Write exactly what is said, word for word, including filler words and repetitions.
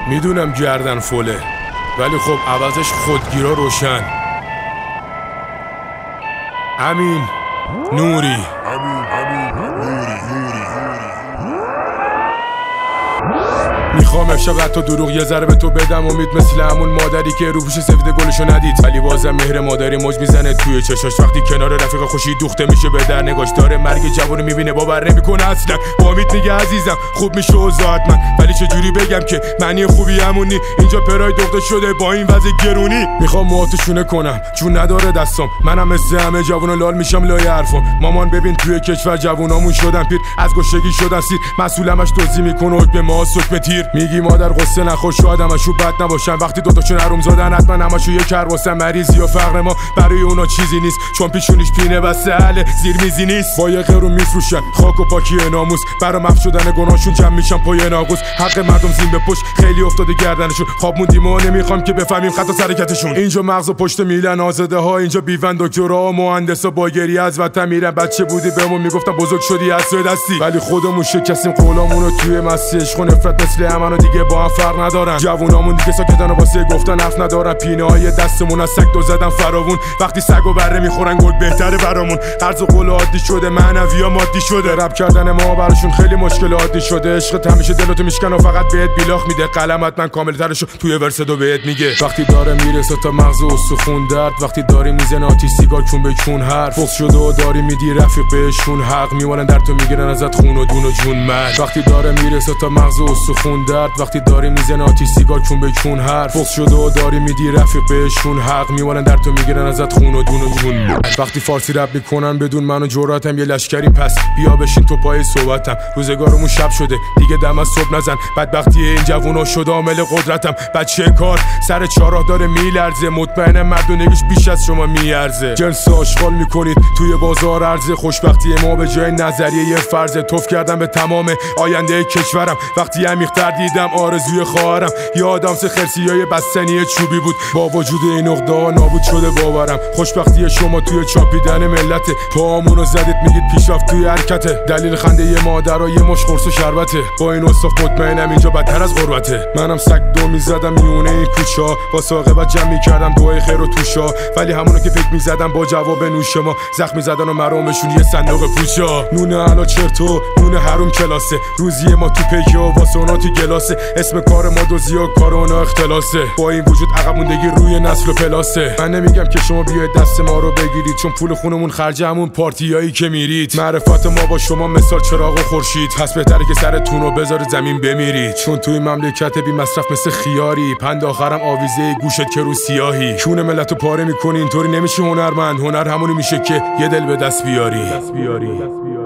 میدونم گردن فله، ولی خب عوضش خودگیرا روشن. امین نوری. امین امین نوری نوری میخوام امشب حتی دروغ یه ذره به تو بدم، امید مثل همون مادری که رو پوش سفید گلشو ندید، ولی بازم مهر مادری موج میزنه توی چشاش وقتی کنار رفیق خوشی دوخته میشه به در نگاش داره. مرگ جوونو میبینه باور نمیکنه اصلا. با امید میگه عزیزم خوب میشه اوضاعت من، ولی چجوری بگم که معنی خوبی همونی. اینجا پراید دوخته شده با این وضع گرونی. میخوام موهاتو کنم چون نداره دستم، منم مثل همه جوونا لال میشم لای حرفم. مامان ببین توی کشور جوونامون شدن پیر، از گشگی شدن سیر، مسئولمش توضیح میکنه به ما سوک به تیر. میگی مادر قصه نخور شاید همشو بد نباشن، وقتی دوتاشون حروم زادن حتما همشو یه کرواسن. مریضی و فقر ما برای اونا چیزی نیست، چون پیشونیش پینه بسته حل زیر میزی نیست. با یه قرون میفروشن خاک و پاکی ناموس، برا محو شدن گناهشون جمع میشن پای ناقوس. حق مردم زین به پشت خیلی افتاده گردنشون، خواب موندیم و نمیخوام که بفهمیم خطا حرکتشون. اینجا مغز و پشت میلن آزاده ها، اینجا بیون دکترا و مهندسا با گریه از وطن میرن. بچه بودی بهمون میگفتن بزرگ شدی از سوی دستی، ولی خودمون شکستیم قولامونو توی مستی. عشق و نفرت مثل همن و دیگه با هم فرق ندارن. جوونامون دیگه ساکتن و واسه گفتن حرف ندارن. پینه های دستمون از سگ دو زدن فراوون، وقتی سگ و بره میخورن گل بهتره برامون. قرض و قول عادی شده، معنوی و مادی شده، رپ کردن ما براشون خیلی مشکل عادی شده. عشقت همیشه دلتو میشکن و فقط بهت بیلاخ میده، قلمت من کامل ترشو توی ورس دو بهت میگه. وقتی داره میرسه تا مغز و استخون درد، وقتی داری میزنه آتی سیگار چون به چون حرف فوق شده و داری میدی رفیق بهشون حق، میوالن در تو میگیرن ازت خون و دون و جون مرد. وقتی داره میرسه تا مغز و استخون درد، وقتی داری میزنه آتی سیگار چون به چون حرف فوق شده و داری میدی رفیق بهشون حق، میوالن در تو میگیرن ازت خون و دون و جون مرد. وقتی فارسی رپ میکنن بدون من و جرأتم یه لشکری، پس بیا بشین تو پای صحبتم. روزگارمون شب شده دیگه دم از صبح نزن، بدبختی این جوونا شده عامل قدرتم. بچه کار سر چهارراه داره میلرزه، مطمئنم مردونگیش بیش از شما میارزه. جنس آشغال میکنید توی بازار عرضه، خوشبختی ما به جای نظریه یه فرضه. توف کردم به تمام آینده کشورم، وقتی عمیق‌تر دیدم آرزوی خواهرم. یادم سه خرسیای بستنی چوبی بود، با وجود این عقده‌ها نابود شده باورم. خوشبختی شما توی چاپیدن ملته، پاهامونو زدید میگید پیشرفت توی حرکته. دلیل خنده یه مادر و یه مش قرص و شربته، با این اصاف مطمئنم اینجا بدتر از غربته. منم سگ دو میزدم میونه این کوچا، واسه عاقبت جمع میکردم دعای خیر و توشا، ولی همونو که فکر میزدم با جواب نوش ما زخم میزدن و مرامشون یه صندوق پوچا. نونه علا چرتو نونه حروم کلاسه، روزی ما تو پیکه و واسه اونا تو گلاسه. اسم کار ما دوزی و کار اونا اختلاسه، با این وجود عقب موندگی روی نسل و پلاسه. من نمیگم که شما بیاید دست ما رو بگیرید، چون پول خونمون خرج همون پارتیایی که میرید. معرفت ما با شما مثال چراغ و خورشید، پس بهتره که سرتون رو بذار زمین بمیرید، چون توی مملکت بی مصرف مثل خیاری. پند آخرم آویزه گوشت که رو سیاهی، کون ملتو پاره میکنی. اینطوری نمیشه هنرمند، هنر همونی میشه که یه دل به دست بیاری, دست بیاری.